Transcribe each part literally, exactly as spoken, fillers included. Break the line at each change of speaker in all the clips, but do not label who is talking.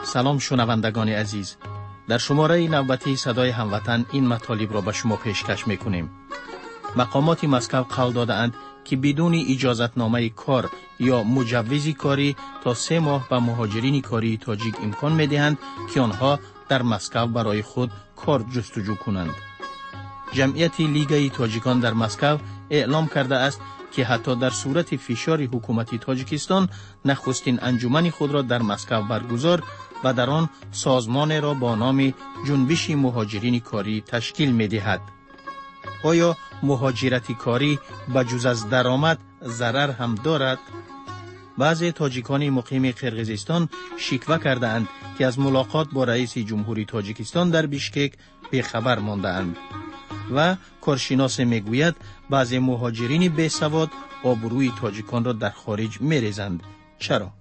سلام شنوندگان عزیز، در شماره نوبتی صدای هموطن این مطالب را به شما پیشکش میکنیم. مقامات مسکو قول دادند که بدون اجازتنامه کار یا مجوز کاری تا سه ماه به مهاجرین کاری تاجیک امکان میدهند که آنها در مسکو برای خود کار جستجو کنند. جمعیت لیگ تاجیکان در مسکو اعلام کرده است که حتی در صورت فشار حکومت تاجیکستان نخستین انجمن خود را در مسکو برگزار و در آن سازمان را با نام جنبش مهاجرین کاری تشکیل می‌دهد. آیا مهاجرت کاری بجز از درآمد ضرر هم دارد؟ بعضی تاجیکان مقیم قرقیزستان شکوه کردند که از ملاقات با رئیس جمهوری تاجیکستان در بیشکک بیخبر مانده‌اند و کارشناس میگوید بعضی مهاجرین بیسواد آبروی تاجیکان را در خارج می‌ریزند. چرا؟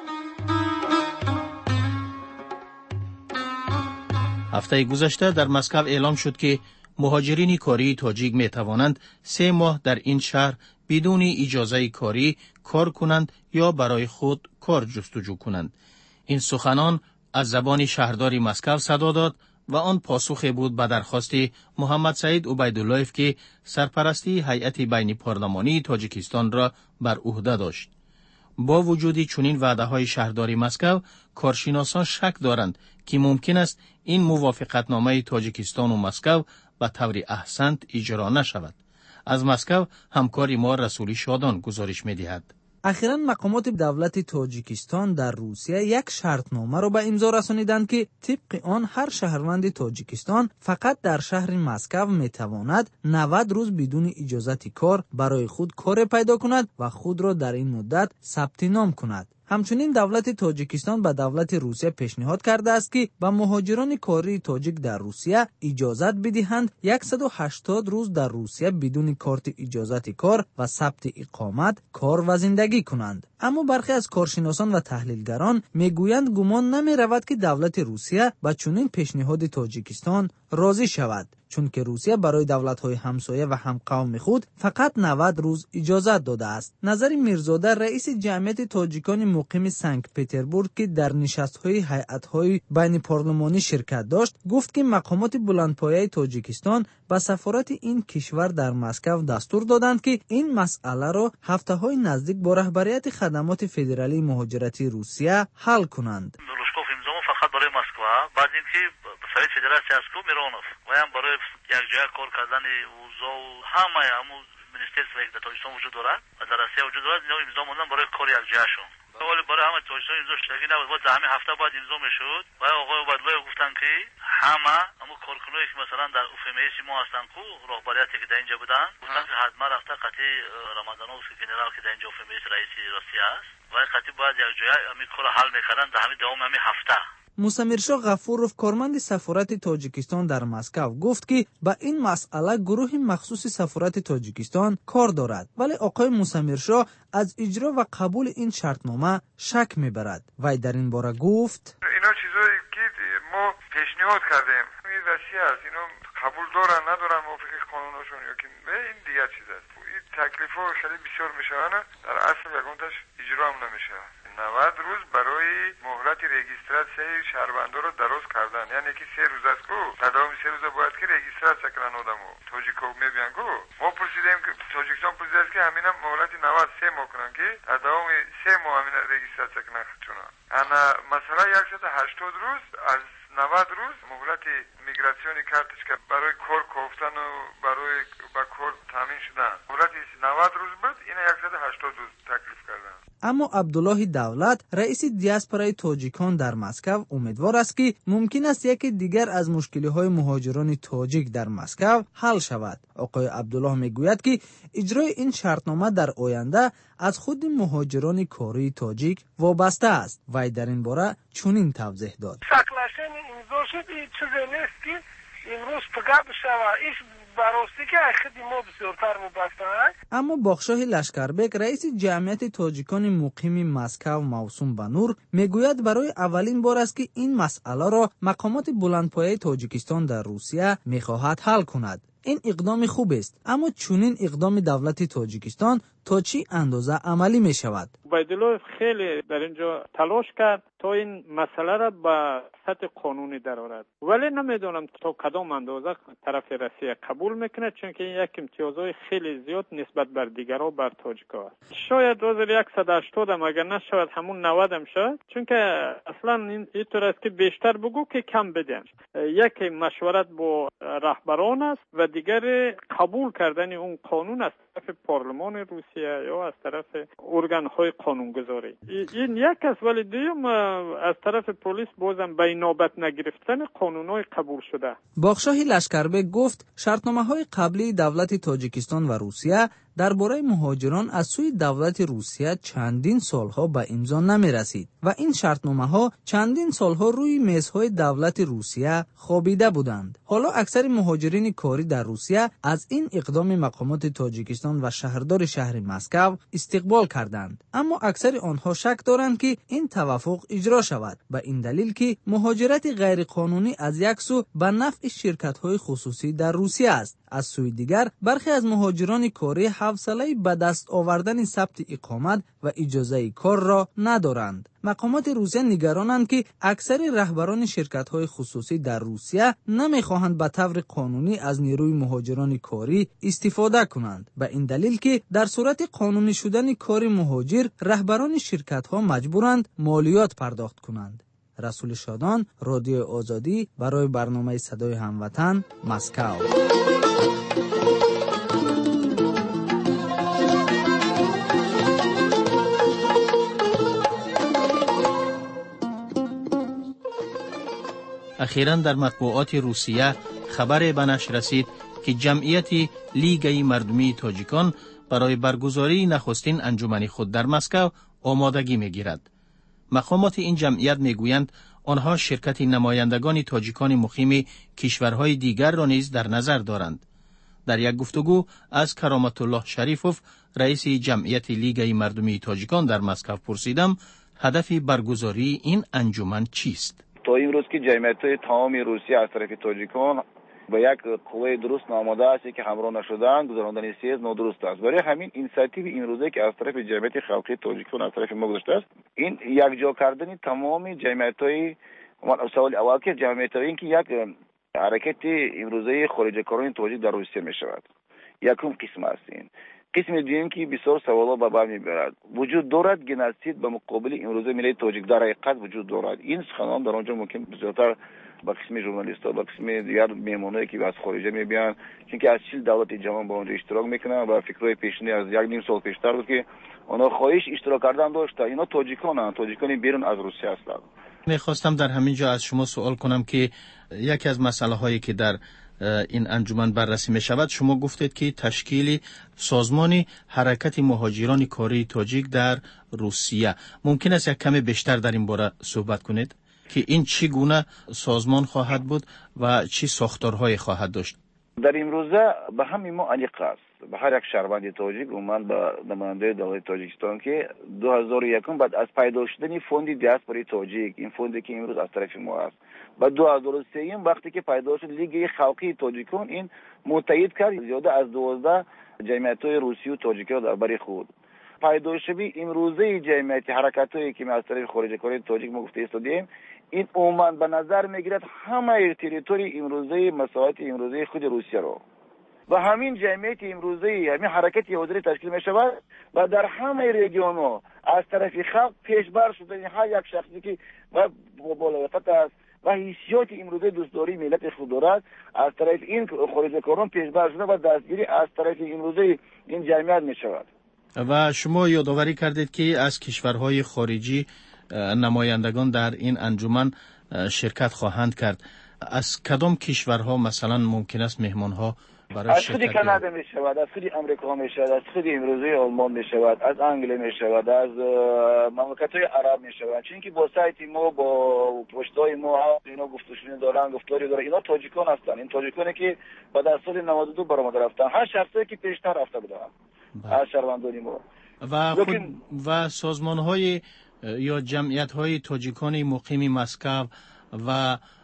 هفته گذشته در مسکو اعلام شد که مهاجرین کاری تاجیک می توانند سه ماه در این شهر بدون اجازه کاری کار کنند یا برای خود کار جستجو کنند. این سخنان از زبان شهردار مسکو صدا داد و آن پاسخی بود به درخواست محمد سعید عبیداللهیف که سرپرستی هیئت بین پارلمانی تاجیکستان را بر عهده داشت. با وجود چنین وعده‌های شهرداری مسکو، کارشناسان شک دارند که ممکن است این موافقتنامه تاجیکستان و مسکو به طور احسن اجرا نشود. از مسکو همکار ما رسولی شادان گزارش می‌دهد.
اخیراً مقامات دولت تاجیکستان در روسیه یک شرطنامه را به امضا رسانیدند که طبق آن هر شهروند تاجیکستان فقط در شهر مسکو میتواند نود روز بدون اجازت کار برای خود کار پیدا کند و خود را در این مدت ثبت نام کند. همچنین دولت تاجیکستان به دولت روسیه پیشنهاد کرده است که به مهاجران کاری تاجیک در روسیه اجازت بدهند صد و هشتاد روز در روسیه بدون کارت اجازت کار و ثبت اقامت کار و زندگی کنند. اما برخی از کارشناسان و تحلیلگران میگویند گمان نمی رود که دولت روسیه به چنین پیشنهاد تاجیکستان راضی شود، چون که روسیه برای دولت‌های همسایه و همقوم خود فقط نود روز اجازت داده است. نظر میرزاده رئیس جمعیت تاجیکان مقیم سنت پترزبورگ که در نشست‌های هیئت‌های بین پارلمانی شرکت داشت، گفت که مقامات بلندپایه تاجیکستان به سفارت این کشور در مسکو دستور دادند که این مسئله را هفته‌های نزدیک با رهبریت خدمات فدرالی مهاجرتی روسیه حل کنند.
فقط برای مسکو، بعد اینکه سویت فدراسیون اسکو میرونف و هم برای یک جای کار کردن اوضاع و همه همو منیسترستو یک در تاجیکستان وجود دارد و در روسیه وجود دارد. اینا امضا موندن برای کار یک جایشون، ولی برای همه تاجیکستان امضا شدگی نبود. بعد همین هفته بعد امضا میشد و آقای عبیدالله گفتن که همه همو کارکنایی که مثلا در اوفمس ما هستن کو رهبریتی که در اینجا بودن گفتن که حتما رفته قطعی رمضانوف گنرال که در اینجا اوفمس رئیس روسیه است و قطعی باید یک جای همین کار حل میکردن در همین دوام همین هفته.
موسیمرشا غفوروف کارمند سفارت تاجیکستان در مسکو گفت که با این مسئله گروه مخصوص سفارت تاجیکستان کار دارد، ولی آقای موسیمرشا از اجرا و قبول این شرطنامه شک میبرد. وی در این باره گفت
اینا چیزایی که ما پیشنهاد کردیم این روسیه است، اینا قبول دارن ندارن موافق قانونشون یا که این دیگه چیز است. این تکلیفا خیلی بسیار میشوانه، در اصل یکونتش اجرا هم نمیشه. نود روز برای مهلت رجیستراسیون شهروندان رو دراز کردن، یعنی که سه روز است کو تداوم سه روز باید که رجیستراسیون کنن آدمو تاجیکو میبینن کو. ما پرسیدیم که تاجیکستان پرسیده است که همینم مهلت نود سه ماه کنن که تداوم سه ماه همین رجیستراسیون کنن خودشونا. انا مثلا صد و هشتاد روز از نود روز مهلت میگراسیون کارتش که برای کار گفتن و برای با کار تامین شدن مهلت نود روز بود، اینا صد و هشتاد روز تکلیف کردن.
اما عبدالله دولت رئیس دیاسپورای تاجیکان در مسکو امیدوار است که ممکن است یکی دیگر از مشکل‌های مهاجران تاجیک در مسکو حل شود. آقای عبدالله میگوید که اجرای این شرطنامه در آینده از خود مهاجران کاری تاجیک وابسته است. وی در این باره چنین توضیح داد:
ساکلاشن امضا شد، این چیزی نیست که امروز پگاه بشود. ایش براستی که خیلی ما بسیارتر مبستن.
اما باخشاه لشکربک رئیس جمعیت تاجیکان مقیم مسکو موسوم به نور میگوید برای اولین بار است که این مسئله را مقامات بلندپایه تاجیکستان در روسیه میخواهد حل کند. این اقدام خوب است، اما چنین اقدام دولت تاجیکستان تا چی اندازه عملی می شود.
عبیدالله خیلی در اینجا تلاش کرد تا این مسئله را به سطح قانونی درآورد، ولی نمیدونم تا کدام اندازه طرف روسیه قبول میکنه، چون که یک امتیازهای خیلی زیاد نسبت بر دیگرها بر تاجیک‌ها است. شاید دو هزار و صد و هشتاد هم اگر نشود همون نود هم شد، چون که اصلا این اینطور است که بیشتر بگو که کم بدیم. یک مشورت با رهبران است و دیگر قبول کردن اون قانون از طرف پارلمان روسیه یا از طرف ارگان‌های قانونگذاری. این یک است، ولی دوم از طرف پلیس بازم به نوبت نگرفتن قانون‌های قبول شده.
باغشاهی لشکربک گفت شرطنامه‌های قبلی دولت تاجیکستان و روسیه درباره مهاجران از سوی دولت روسیه چندین سالها به امضا نمی رسید و این شرطنامه‌ها چندین سالها روی میزهای دولت روسیه خوابیده بودند. حالا اکثر مهاجرین کاری در روسیه از این اقدام مقامات تاجیکستان و شهردار شهر مسکو استقبال کردند، اما اکثر آنها شک دارند که این توافق اجرا شود، به این دلیل که مهاجرت غیرقانونی از یک سو به نفع شرکت‌های خصوصی در روسیه است. از سوی دیگر برخی از مهاجران کاری حوصله به دست آوردن ثبت اقامت و اجازه کار را ندارند. مقامات روسیه نگرانند که اکثر رهبران شرکت‌های خصوصی در روسیه نمی‌خواهند به طور قانونی از نیروی مهاجران کاری استفاده کنند، به این دلیل که در صورت قانونی شدن کار مهاجر رهبران شرکت‌ها مجبورند مالیات پرداخت کنند. رسول شادان، رادیو آزادی، برای برنامه صدای هموطن، مسکو.
اخیراً در مطبوعات روسیه خبر به نشر رسید که جمعیت لیگ مردمی تاجیکان برای برگزاری نخستین انجمن خود در مسکو آمادگی می‌گیرد. مقامات این جمعیت می‌گویند آنها شرکت نمایندگان تاجیکان مقیم کشورهای دیگر را نیز در نظر دارند. در یک گفتگو از کرامت الله شریفوف، رئیس جمعیت لیگ مردمی تاجیکان در مسکو پرسیدم هدف برگزاری این انجمن چیست؟
تا امروز که جمعیت‌های تمام روسیه از طرف تاجیکان به یک قوه درست ناماده است که همراه نشدن گذراندن سیاست نادرست است. برای همین اینسیاتیو این روزه که از طرف جمعیت خلقی تاجیکان از طرف ما گذشته است، این یکجا کردن تمام جمعیت‌های سوال اول که جمعیت‌های این که یک حرکت امروزه خارجکاران تاجیک در روسیه می شود. یکم قسم است این. قسم دیگه که بسیار سوالا به بر میبرد. وجود دارد گنوسید به مقابل امروزه ملی تاجیک در حقیقت وجود دارد. این سخنان در آنجا ممکن بسیارتر با قسم ژورنالیست‌ها با قسم دیگر میمونایی که از خارج میبینن، چون که از چیل دولت جهان با اونجا اشتراک میکنن و فکرای پیشینی از یک نیم سال پیشتر بود که اونا خواهش اشتراک کردن داشتن. اینا تاجیکانن، تاجیکان بیرون از روسیه هستند.
میخواستم در همین جا از شما سوال کنم که یکی از مسئله هایی که در این انجمن بررسی می شود، شما گفتید که تشکیل سازمان حرکت مهاجران کاری تاجیک در روسیه. ممکن است یک کمی بیشتر در این باره صحبت کنید که این چی گونه سازمان خواهد بود و چی ساختارهای خواهد داشت؟
در امروزه به همین ما علیق است. به هر یک شهروند تاجیک اومد به نماینده دولت تاجیکستان که دو هزار و یک بعد از پیدا شدن فوند دیاسپوری تاجیک، این فوندی که امروز از طرف ما است، بعد دو هزار و سه وقتی که پیدا شد لیگ خلقی تاجیکان، این متحد کرد زیاده از دوازده جمعیت‌های روسی و تاجیکی در بر خود. پیدا شدن امروزه جمعیت حرکتایی که از طرف خارجکاری تاجیک ما گفته استادیم، این عموما به نظر میگیرد همه تریتوری امروزه مساحت امروزه خود روسیه رو و همین جمعیت امروزه همین حرکت یهودی تشکیل می شود و در همه ریگیون ها از طرف خلق پیشبر شده هر یک شخصی که و بالایقت است و حیثیت امروزه دوستداری ملت خود دارد از طرف این خارجکاران پیشبر شده و دستگیری از طرف امروزه این جمعیت می شود.
و شما یادآوری کردید که از کشورهای خارجی نمایندگان در این انجمن شرکت خواهند کرد. از کدام کشورها مثلا ممکن است مهمانها برای
از
شرکت؟
خود کانادا می شود، از خود امریکا می شود، از خود امروزه آلمان می شود، از انگلیس می شود، از مملکت‌های عرب می شود. چون که با سایت ما با پشتای ما اینا گفتگو دارن، گفتاری دارن. اینا تاجیکان هستن. این تاجیکانی که بعد از سال نود و دو برآمده رفتن. هر شخصی که پیشتر رفته بودن. هر شهروندان ما.
و خود و سازمان‌های یا جمعیت‌های تاجیکان مقیم مسکو و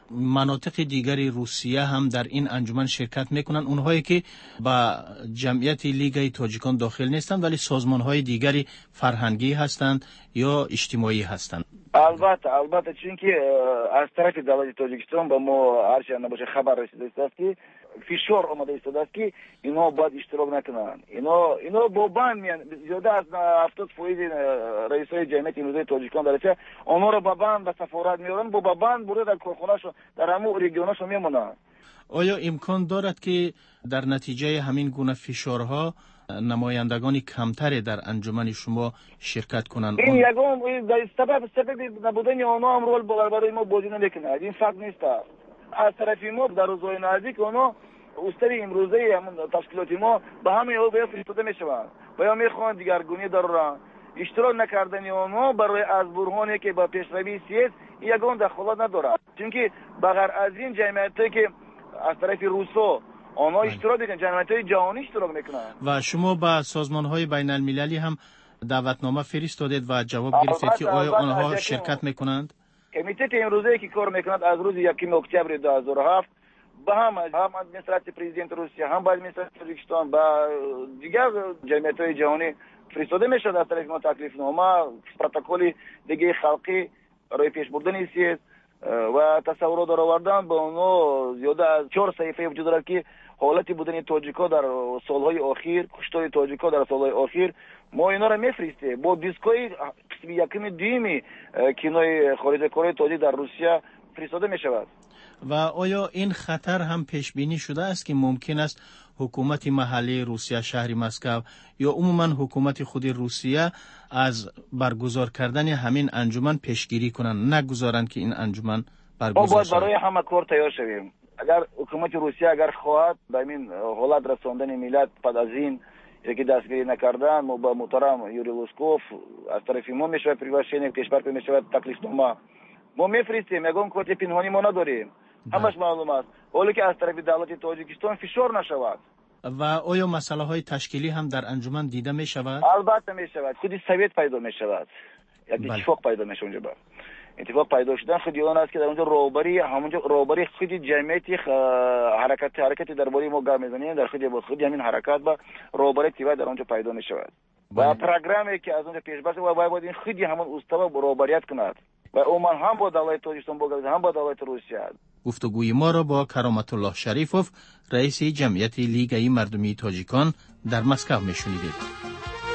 مناطق دیگری روسیه هم در این انجمن شرکت میکنن، اونهایی که با جمعیت لیگ تاجیکان داخل نیستند ولی سازمانهای دیگری فرهنگی هستند یا اجتماعی هستند؟
البته البته چونکه از طرف دولت تاجیکستان به ما هرچند نباشه خبر رسیده است که فشار آمده است که اینا باید اشتراک نکنند. اینا اینا با بند میان، زیاده از هفتاد فیصد رئیسای جمعیت امروزی تاجیکان درچه آنها را با بند به سفارت میارن، با بند برده در کارخانه‌شون در همون رگیوناشون میمونن.
آیا امکان دارد که در نتیجه همین گونه فشارها نمایندگان کمتری در انجمن شما شرکت کنند؟
این یگان سبب سبب نبودن آنها هم رول برای ما بازی نمیکنه. این فقط نیست. از طرف ما در روزهای نزدیک آنها استری امروزی همون تشکیلات ما به همه او به فرستاده میشوند و یا میخوان دیگرگونی دارن. اشتراک نکردن آنها برای از برهانی که با پیشروی سیاسی یگان دخالت ندارد، چون بغیر از این جمعیتی که از طرف روسا آنها اشتراک میکنن، جمعیت‌های جهانی اشتراک میکنن.
و شما با سازمان‌های بین المللی هم دعوتنامه فرستادید و جواب گرفتید که آیا آنها شرکت میکنند؟
کمیته امروزی که کار میکند از روز یکم اکتبر دو هزار و هفت با هم هم ادمنستراسیون پرزیدنت روسیه، هم با ادمنستراسیون تاجیکستان، با دیگر جمعیت‌های جهانی فرستاده میشد از طرف ما تکلیفنامه، پروتکل دیگه خلقی برای پیش بردن سیاست و تصورات در آوردن. با اونها زیاده از چهار صفحه وجود دارد که حالتی بودن تاجیکا در سالهای اخیر، کشتار تاجیکا در سالهای اخیر، ما اینا را میفرستیم با دیسکای قسم یکم دیمی کینوی خارج کره تاجیک در روسیه فرستاده می شود.
و آیا این خطر هم پیش بینی شده است که ممکن است حکومت محلی روسیه شهر مسکو یا عموما حکومت خود روسیه از برگزار کردن همین انجمن پیشگیری کنند، نگذارند که این انجمن برگزار شود؟
ما باید برای همه کار تیار شویم. اگر حکومت روسیه اگر خواهد به این حالت رساندن ملت بعد از این یکی دستگیری نکردن، ما با محترم یوری لوسکوف از طرف ما میشه پریواشین کشور به میشه تکلیفنامه ما میفرستیم. یگان کارت پنهانی ما نداریم، همش معلوم است، ولی که از طرف دولت تاجیکستان فشار نشود.
و آیا مسئله های تشکیلی هم در انجمن دیده می شود؟
البته می شود. خودی سویت پیدا می شود، یک اتفاق پیدا می شود. اونجا اتفاق پیدا شدن خودی اون است که در اونجا روبری همونجا روبری خودی جمعیتی حرکت حرکتی درباره ما گام میزنیم، در خودی با خودی همین حرکت با روبری تیوا در اونجا پیدا می شود و پروگرامی که از اونجا پیش برد و باید این خودی همون استوا روبریت کند و عموما هم با دولت تاجیکستان بگذارد هم با دولت روسیه.
گفتگوی ما را با کرامت الله شریفوف، رئیس جمعیت لیگ مردمی تاجیکان در مسکو میشنیدید.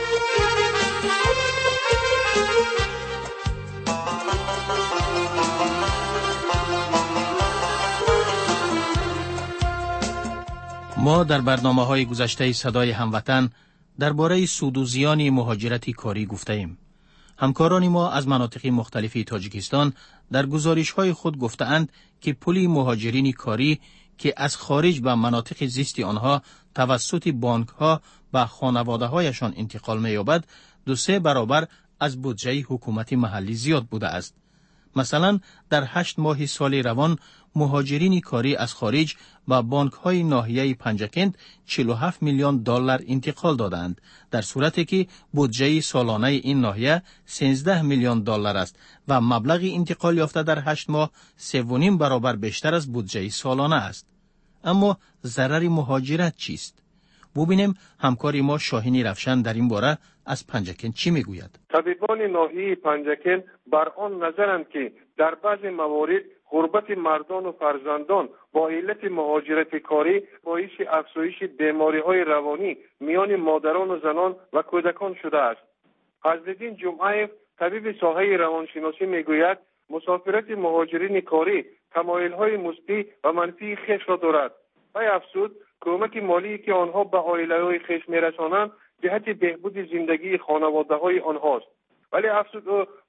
ما در برنامه‌های گذشته صدای هموطن درباره سود و زیان مهاجرت کاری گفته‌ایم. همکاران ما از مناطق مختلف تاجیکستان در گزارش‌های خود گفته‌اند که پول مهاجرین کاری که از خارج به مناطق زیست آنها توسط بانک‌ها به خانواده‌هایشان انتقال می‌یابد، دو سه برابر از بودجه حکومت محلی زیاد بوده است. مثلا در هشت ماه سال روان مهاجرین کاری از خارج و بانک‌های ناحیه پنجکند چهل و هفت میلیون دلار انتقال دادند، در صورتی که بودجه سالانه این ناحیه سیزده میلیون دلار است و مبلغ انتقال یافته در هشت ماه سه و نیم برابر بیشتر از بودجه سالانه است. اما ضرر مهاجرت چیست؟ ببینیم همکار ما شاهین رفشن در این باره از پنجکند چی میگوید.
طبیبان ناحیه پنجکند بر آن نظرند که در بعضی موارد غربت مردان و فرزندان با علت مهاجرت کاری باعث افزایش بیماری‌های روانی میان مادران و زنان و کودکان شده است. فضل‌الدین جمعه طبیب ساحه روانشناسی میگوید مسافرت مهاجرین کاری تمایل‌های مثبت و منفی خویش را دارد. وی افزود کمک مالی که آنها به عائله‌های خویش می‌رسانند جهت بهبود زندگی خانواده‌های آنهاست. ولی افزود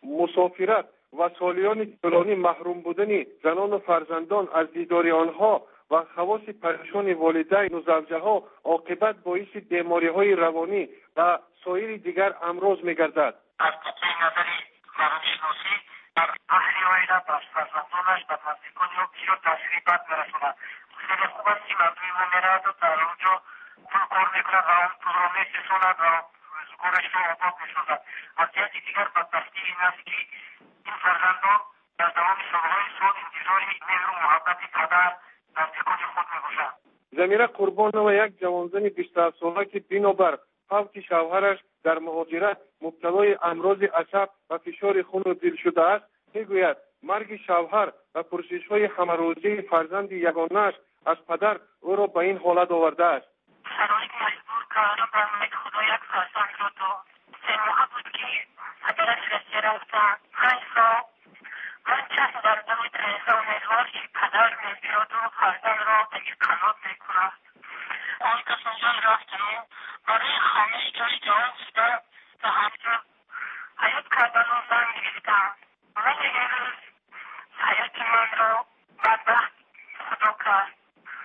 مسافرت و سالیان طولانی محروم بودن زنان و فرزندان از دیدار آنها و خواص پریشان والدین و زوجها عاقبت باعث بیماری‌های روانی و سایر دیگر امراض می‌گردد.
از قطع نظر روانشناسی در اهل عائله و فرزندانش و نزدیکان او بسیار تاثیر بد می‌رساند. خیلی خوب است که مردم ما می‌رود و در اونجا پول کار می‌کند و اون پول را می‌سوزاند و روزگارش را آباد می‌سازد. از جهت دیگر بدبختی این است که این فرزندان در تمام سالهای سال انتظار مهر و محبت پدر در تکان خود می‌باشد.
زمیره قربان و یک جوانزن بیست و هفت ساله که بنابر فوت شوهرش در مهاجرت مبتلای امراض عصب و فشار خون و دل شده است میگوید مرگ شوهر و پرسش‌های همه‌روزه فرزند یگانه‌اش از پدر او را به این حالت آورده است.
شرایط مجبور کرده به امید خدا یک فرزند را داد. سه ماه بود که پدرش رسیده رفتند. پنج سال من چشم در دم تریسا امیدوار که پدر می‌بیاد و فرزند را به قناعت می‌کند. آن کس اونجا رفتم برای خانه جای جوان شده و همچون حیات کردن و من می‌گفتم. من این روز حیات من را بدبخت خدا کرد.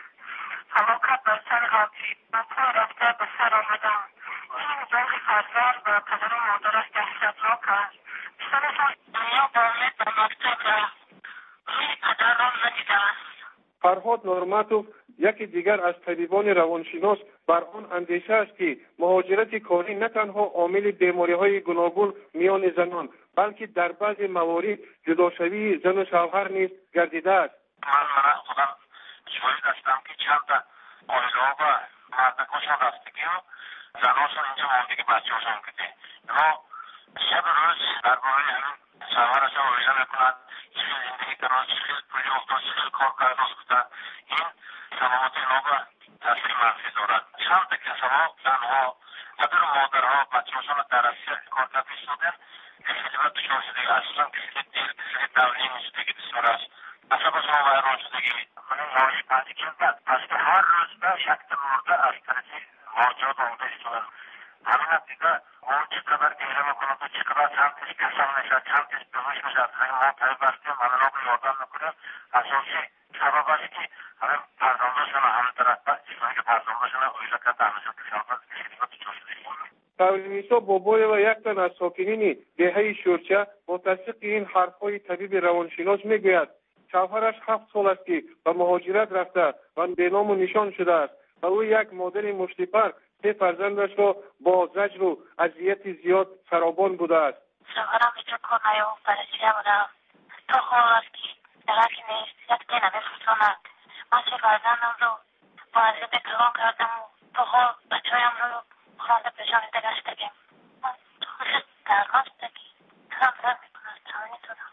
فلاکت بر سر غابی و پای رفته به سر آمدم. این باغ فرزند و پدر و مادرش دهشتناک است. پسرشان دنیا با امید به مکتب رفت. روی پدر را ندیده است.
فرهاد نورماتوف یکی دیگر از طبیبان روانشناس بر آن اندیشه است که مهاجرت کاری نه تنها عامل بیماری‌های گوناگون میان زنان بلکه در بعضی موارد جداشوی زن و شوهر نیز گردیده است.
من من خودم شاهد هستم که چند آیل‌ها و مردکاشان رفتگی و زناشان اینجا ماندگی بچه‌هاشان کده. اینا شب روز درباره همین شوهرشان آیله میکنند چیزی زندگی کنند، چیزی پولی افتاد، چیزی کار کرده است. این سلامت اینا به تاثیر منفی دارد. چند کسها زنها پدر و مادرها بچه‌هاشان در روسیه کار کرده شدن خیلی وقت دچار شدگی اصلا کسی دل کسی دولین شدگی بسیار است. عصبشان ویران شدگی من ماهی بعدی که پس که هر روز به شکل مرده از طرف ماجرات آمده شدن. همین دیگه اون چقدر گیره میکنند و چقدر چند کسی کسان نشد، چند کسی بهوش میشد. همین ما طریق بستیم همین ها به یادم میکنیم. اساسی سبب است که همین پردانداشون همین طرف به چیزایی که پردانداشون اویزه کرده همینشون کسان خیلی با دچار شدگی.
تاویلیسا بابای و یک تن از ساکنین دهه شورچه متصدیق این حرفهای طبیب روانشناس میگوید شوهرش هفت سال است که به مهاجرت رفته و به نام و نشان شده است و او یک مادر مشتیپر سه فرزندش را با زجر و اذیت زیاد فراوان بوده است.
شوهرم اینجا کار نیافت برای بودم تا حال است که درکی نیست یک دینه بفرستاند. من سه فرزندم رو با اذیت کلان کردم و تا حال بچه‌هایم رو خانده پیشان دگشتگیم. من خوشت درگاستگی ترم درد میکنم تمانی دادم.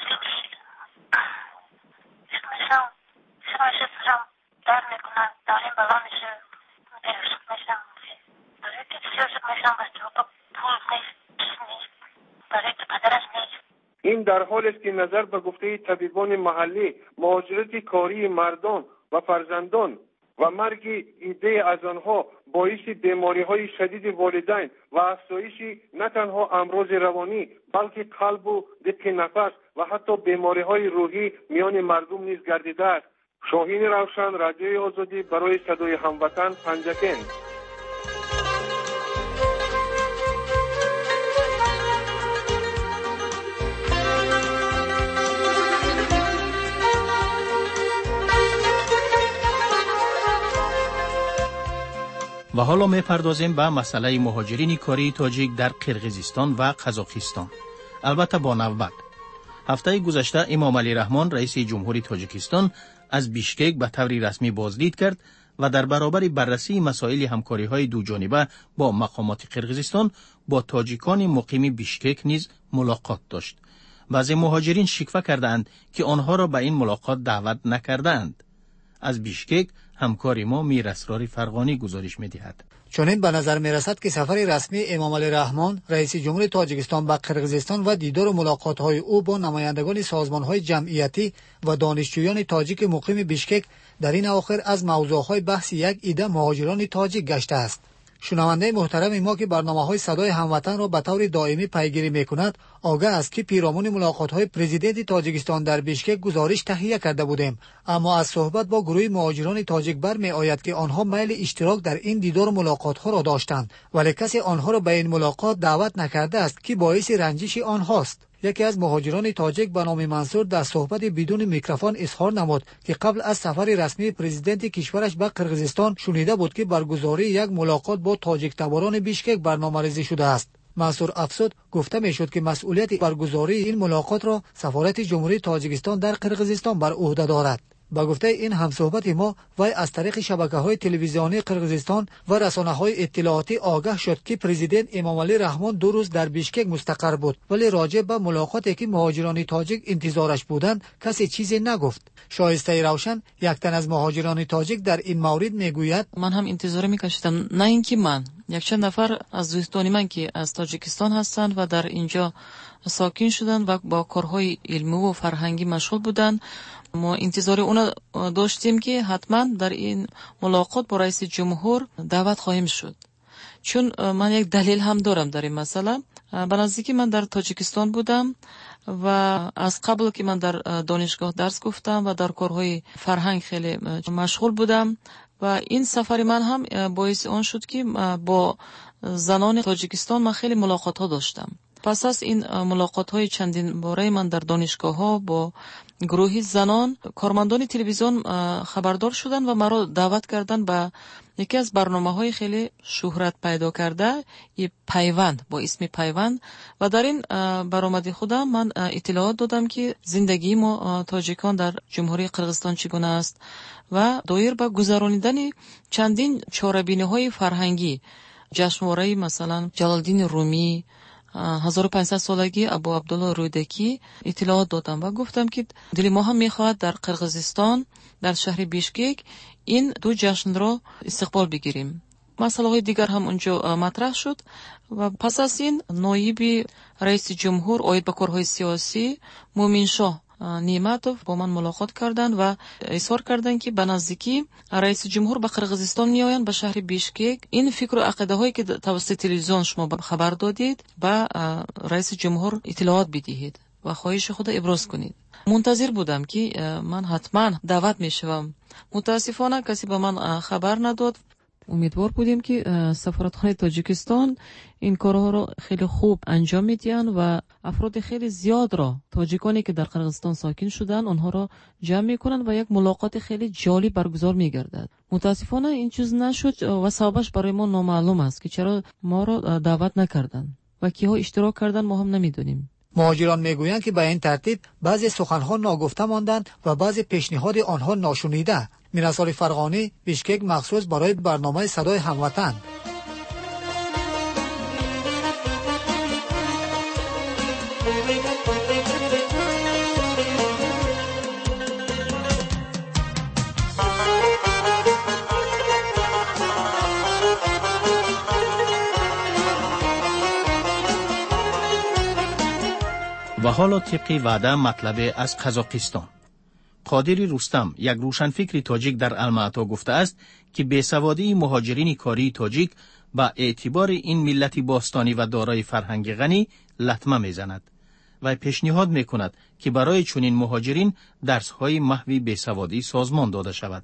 میشم سمش سرم درد میکنم داریم بلا میشه بیرشت میشم برای که بسیارشت میشم بسته و پول نیست چیز نیست برای که پدرش نیست.
این در حال است که نظر به گفته طبیبان محلی مهاجرت کاری مردان و فرزندان و مرگ ایده از آنها باعث بیماری‌های شدید والدین و افزایش نه تنها امراض روانی بلکه قلب و دق نفس و حتی بیماری‌های روحی میان مردم نیز گردیده است. شاهین روشن، رادیوی آزادی، برای صدای هموطن، پنجکن.
و حالا میپردازیم به مسئله مهاجرین کاری تاجیک در قرقیزستان و قزاقستان، البته با نوبت. هفته گذشته امام علی رحمان رئیس جمهوری تاجیکستان از بیشکک به طور رسمی بازدید کرد و در برابر بررسی مسائل همکاری‌های دو جانبه با مقامات قرقیزستان با تاجیکان مقیم بیشکک نیز ملاقات داشت. بعضی مهاجرین شکوه کردند که آنها را به این ملاقات دعوت نکردند. از بیشکک همکار ما میر اسرار فرغانی گزارش می‌دهد.
چنین به نظر می‌رسد که سفر رسمی امام علی رحمان رئیس جمهوری تاجیکستان به قرقیزستان و دیدار و ملاقات‌های او با نمایندگان سازمان‌های جمعیتی و دانشجویان تاجیک مقیم بیشکک در این اواخر از موضوعهای بحث یک عده مهاجران تاجیک گشته است. شنونده محترم ما که برنامه‌های صدای هموطن را به طور دائمی پیگیری می‌کند آگاه است که پیرامون ملاقات‌های پرزیدنت تاجیکستان در بیشکک گزارش تهیه کرده بودیم، اما از صحبت با گروه مهاجران تاجیک برمی‌آید که آنها میل اشتراک در این دیدار و ملاقات‌ها را داشتند ولی کسی آنها را به این ملاقات دعوت نکرده است که باعث رنجش آنهاست. یکی از مهاجران تاجیک به نام منصور در صحبت بدون میکروفون اظهار نمود که قبل از سفر رسمی پرزیدنت کشورش به قرقیزستان شنیده بود که برگزاری یک ملاقات با تاجیک تباران بیشکک برنامه‌ریزی شده است. منصور افسود گفته میشد که مسئولیت برگزاری این ملاقات را سفارت جمهوری تاجیکستان در قرقیزستان بر عهده دارد. با گفته این همصحبت ما وی از طریق شبکه‌های تلویزیونی قرقیزستان و رسانه‌های اطلاعاتی آگاه شد که پرزیدنت امامعلی رحمان دو روز در بیشکک مستقر بود، ولی راجع به ملاقاتی که مهاجران تاجیک انتظارش بودند کسی چیزی نگفت. شایسته روشن یک تن از مهاجران تاجیک در این مورد میگوید:
من هم انتظار میکشیدم، نه اینکه من، یک چند نفر از دوستان من که از تاجیکستان هستند و در اینجا ساکن شدند و با کارهای علمی و فرهنگی مشغول بودند، ما انتظار اونا داشتیم که حتما در این ملاقات با رئیس جمهور دعوت خواهیم شد. چون من یک دلیل هم دارم در این مسئله. به نزدیکی من در تاجیکستان بودم و از قبل که من در دانشگاه درس گفتم و در کارهای فرهنگ خیلی مشغول بودم و این سفر من هم باعث آن شد که با زنان تاجیکستان من خیلی ملاقات ها داشتم. پس از این ملاقات های چندین باره من در دانشگاه ها با گروهی زنان، کارمندان تلویزیون خبردار شدن و مرا دعوت کردن به یکی از برنامه های خیلی شهرت پیدا کرده، یه پیوند با اسم پیوند، و در این برآمد خودم من اطلاعات دادم که زندگی ما تاجیکان در جمهوری قرقیزستان چگونه است و دایر به گذرانیدن چندین چاره‌بینی های فرهنگی، جشنواره مثلا جلالدین رومی، هزار و پانصد سالگی ابو عبدالله رودکی اطلاعات دادم و گفتم که دل ما هم میخواهد در قرقیزستان در شهر بیشکک این دو جشن را استقبال بگیریم. مسئله های دیگر هم اونجا مطرح شد و پس از این نایب رئیس جمهور عاید به کارهای سیاسی مومن شاه نیمتوف با من ملاقات کردند و اظهار کردند که به نزدیکی رئیس جمهور به قرقیزستان میآیند، به شهر بیشکک. این فکر و عقیده هایی که توسط تلویزیون شما خبر دادید به رئیس جمهور اطلاعات بدهید و خواهش خود ابراز کنید. منتظر بودم که من حتما دعوت میشوم. متاسفانه کسی به من خبر نداد. امیدوار بودیم که سفارتخانه تاجیکستان این کارها را خیلی خوب انجام میدین و افراد خیلی زیاد را، تاجیکانی که در قرقیزستان ساکن شدن، آنها را جمع میکنن و یک ملاقات خیلی جالب برگزار میگردد. متاسفانه این چیز نشد و سببش برای ما نامعلوم است که چرا ما را دعوت نکردن و کیها اشتراک کردن ما هم نمیدونیم.
مهاجران میگویند که به این ترتیب بعضی سخنها ناگفته ماندند و بعضی پیشنهاد آنها ناشنیده. میرسال فرغانی، بیشکک، مخصوص برای برنامه صدای هموطن.
و حالا طبق وعده مطلب از قزاقستان. قادری رستم، یک روشنفکر تاجیک، در الماتا گفته است که بیسوادی مهاجرین کاری تاجیک با اعتبار این ملت باستانی و دارای فرهنگ غنی لطمه میزند و پیشنهاد میکند که برای چنین مهاجرین درس‌های محوی بیسوادی سازمان داده شود.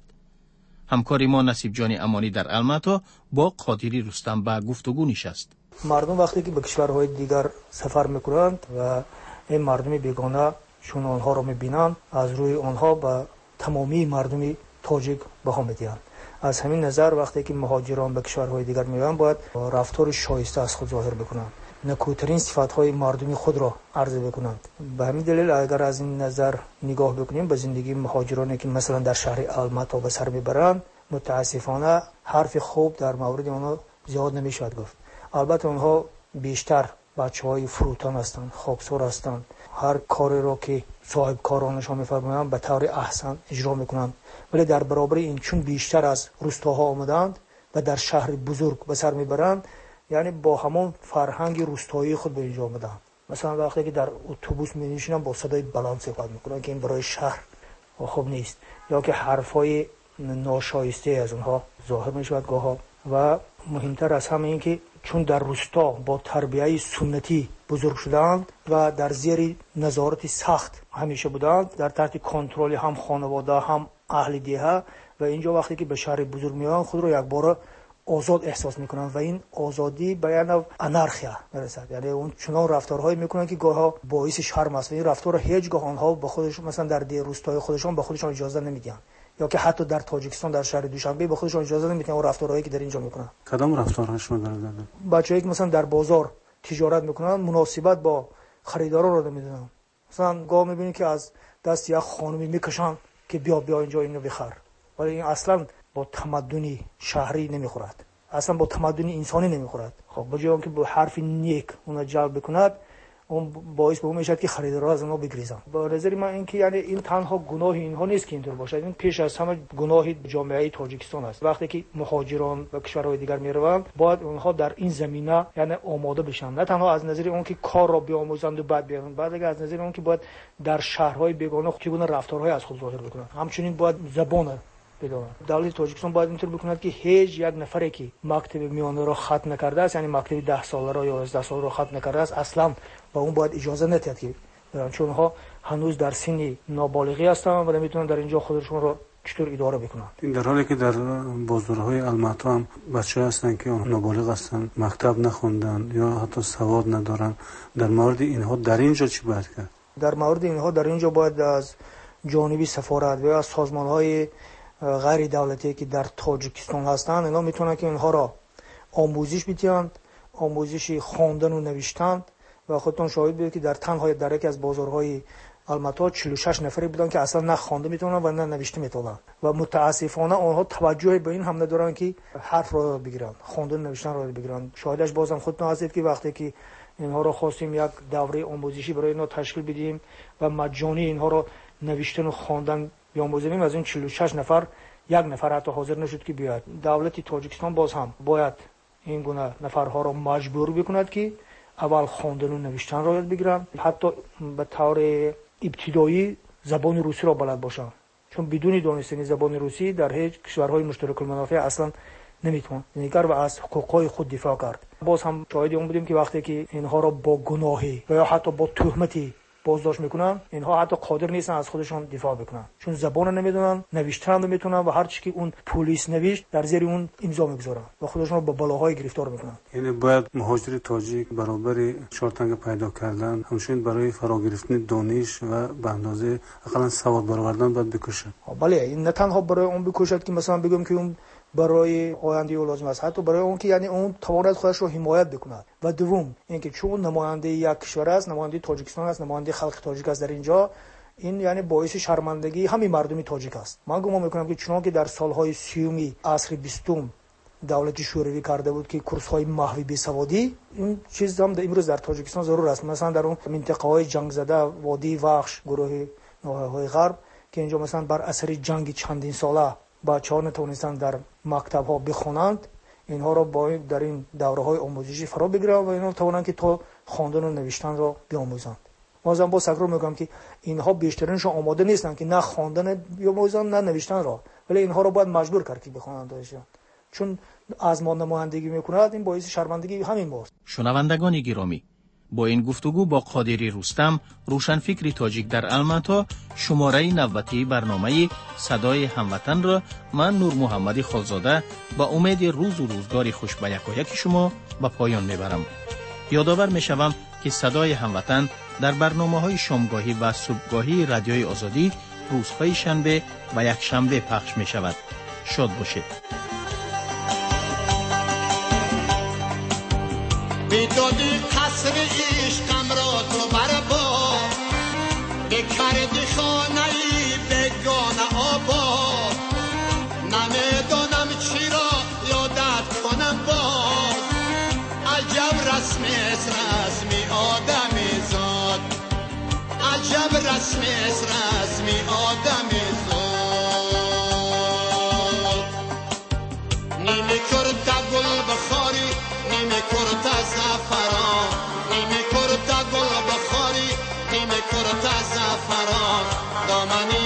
همکار ما نصیب جان امانی در الماتا با قادری رستم به گفتگو نشست.
مردم وقتی که به کشورهای دیگر سفر میکنند و این مردم بیگانه چون آنها را میبینند، از روی آنها به تمامی مردم تاجیک بها میدهند. از همین نظر وقتی که مهاجران به کشورهای دیگر میآیند باید رفتار شایسته از خود ظاهر بکنند، نکوترین صفاتهای مردمی خود را عرضه بکنند. به همین دلیل اگر از این نظر نگاه بکنیم به زندگی مهاجرانی که مثلا در شهر الماتا به سر میبرند، متاسفانه حرف خوب در مورد آنها زیاد نمیشود گفت. البته آنها بیشتر بچه‌های فروتان هستند، خاکسار هستند، هر کاری را که صاحب کارانشان می‌فرمایند به طور احسن اجرا می‌کنند، ولی در برابر این چون بیشتر از روستاها آمدند و در شهر بزرگ به سر میبرند، یعنی با همون فرهنگ روستایی خود به اینجا آمدند. مثلا وقتی که در اتوبوس می‌نشینند با صدای بلند صحبت می‌کنند که این برای شهر خوب نیست، یا که حرفای ناشایسته از اونها ظاهر می‌شود گاه‌ها. و مهمتر از همه این که چون در روستا با تربیت سنتی بزرگ شدند و در زیر نظارت سخت همیشه بودند، در تحت کنترل هم خانواده هم اهل دیه، و اینجا وقتی که به شهر بزرگ میآیند خود را یک بار آزاد احساس میکنند و این آزادی به یعنی انارخیا میرسد. یعنی اون چنان رفتارهایی میکنند که گاهی باعث شرم است و این رفتار هیچ گاه آنها به خودشون مثلا در دی روستای خودشون به خودشون اجازه نمیدن، یا که حتی در تاجیکستان در شهر دوشنبه به خودشون اجازه نمیدن اون رفتارهایی که در اینجا میکنن.
کدام رفتارهاش می‌دارن؟
بچه‌ای که مثلا در بازار تجارت میکنن مناسبت با خریدارا رو نمیدونن. مثلا گاه میبینید که از دست یک خانمی میکشن که بیا بیا اینجا اینو بخر، ولی این اصلا با تمدنی شهری نمیخورد، اصلا با تمدنی انسانی نمیخورد. خب بجای اون که با حرف نیک اون جلب بکند، اون باعث به اون میشد که خریدارا از اونها بگریزن. با نظر من این که یعنی این تنها گناه اینها نیست که اینطور باشد، این پیش از همه گناه جامعه تاجیکستان است. وقتی که مهاجران و کشورهای دیگر میروند باید اونها در این زمینه یعنی آماده بشن، نه تنها از نظر اون که کار را بیاموزند و بعد بیان، بعد از نظر اون که باید در شهرهای بیگانه چگونه رفتارهای از خود ظاهر بکنند. همچنین باید زبان بدانند. دولت تاجیکستان باید اینطور بکند که هیچ یک نفری که مکتب میانه را ختم نکرده است، یعنی مکتب ده ساله را یا یازده ساله را ختم نکرده است، اصلا با اون باید اجازه ندهد که برن، چون ها هنوز در سن نابالغی هستند و نمیتونن در اینجا خودشون را چطور اداره بکنن.
این در حالی که در بازارهای الماتا هم بچه هستن که نابالغ هستن، مکتب نخوندن یا حتی سواد ندارن، در مورد اینها در اینجا چی باید کرد؟ در مورد اینها در اینجا باید از جانب سفارت و از سازمان‌های غیر دولتی که در تاجیکستان هستند اینا میتونن که اینها را آموزش بدهند، آموزش خواندن و نوشتن. و خودتون شاهد بودید که در تنها در یکی از بازارهای الماتا چهل و شش نفری بودن که اصلا نه خوانده میتونن و نه نوشته میتونن و متاسفانه آنها توجه به این هم ندارن که حرف را بگیرن، خواندن نوشتن را بگیرن. شاهدش بازم خودتون هستید که وقتی که اینها را خواستیم یک دوره آموزشی برای اینا تشکیل بدیم و مجانی اینها را نوشتن و خواندن بیاموزیم، از این چهل و شش نفر یک نفر حتی حاضر نشد که بیاد. دولت تاجیکستان باز هم باید این گونه نفرها را مجبور بکند که اول خواندن و نوشتن را یاد بگیرن، حتی به طور ابتدایی زبان روسی را بلد باشن، چون بدون دانستن زبان روسی در هیچ کشورهای مشترک المنافع اصلا نمیتون نگار و از حقوقهای خود دفاع کرد. باز هم شاهد اون بودیم که وقتی که اینها را با گناهی و یا حتی با تهمتی بازداشت میکنن، اینها حتی قادر نیستن از خودشون دفاع بکنن، چون زبان نمیدونن، نوشتن نمیتونن و هر چی که اون پلیس نوشت در زیر اون امضا میگذارن و خودشون رو به بلاهای گرفتار میکنن. یعنی باید مهاجر تاجیک برابر چارتنگ پیدا کردن، همچنین برای فرا گرفتن دانش و به اندازه اقلا سواد برآوردن باید بکشه. بله، این نه تنها برای اون بکشد که مثلا بگم که اون برای آینده او لازم است، حتی برای اون که یعنی اون تواند خودش رو حمایت بکند. و دوم اینکه چون نماینده یک کشور است، نماینده تاجیکستان است، نماینده خلق تاجیک است در اینجا، این یعنی باعث شرمندگی همین مردم تاجیک است. من گمان میکنم که چون که در سالهای سیومی عصر بیستم دولت شوروی کرده بود که کورس‌های محوی بیسوادی، این چیز هم امروز در تاجیکستان ضرور است. مثلا در اون منطقه‌های جنگ زده وادی وخش، گروه ناحیه‌های غرب که اینجا مثلا بر اثر جنگ چندین ساله بچه‌ها نتونستن در مکتب‌ها بخونند، اینها را باید در این دوره‌های آموزشی فرا بگیرند و اینها توانند که تا خواندن و نوشتن را بیاموزند. بازم با تکرار میگم که اینها بیشترینشون آماده نیستن که نه خواندن بیاموزند نه نوشتن را، ولی اینها را باید مجبور کرد که بخوانند، چون از ما نمایندگی میکنند. این باعث شرمندگی همین ماست.
شنوندگان گرامی، با این گفتگو با قادری رستم، روشنفکر تاجیک در الماتا، شماره نوبتی برنامه صدای هموطن را من نور محمدی خالزاده با امید روز و روزگاری خوش به یک و یک شما به پایان میبرم. یادآور میشوم که صدای هموطن در برنامه‌های شامگاهی و صبحگاهی رادیوی آزادی روزهای شنبه و یک شنبه پخش می شود. شاد باشید.
بدادی قصر عشقم را تو بربا، بکردی خانه بگانه آباد، نمیدانم چرا یادت کنم باز، عجب رسم است رسمی آدمی زاد، عجب رسم است رسمی آدمی زاد. نیمه کرده گل بخاری، نیمه کرده زفران، نیمه کرده گل بخاری، نیمه کرده زفران، دامنی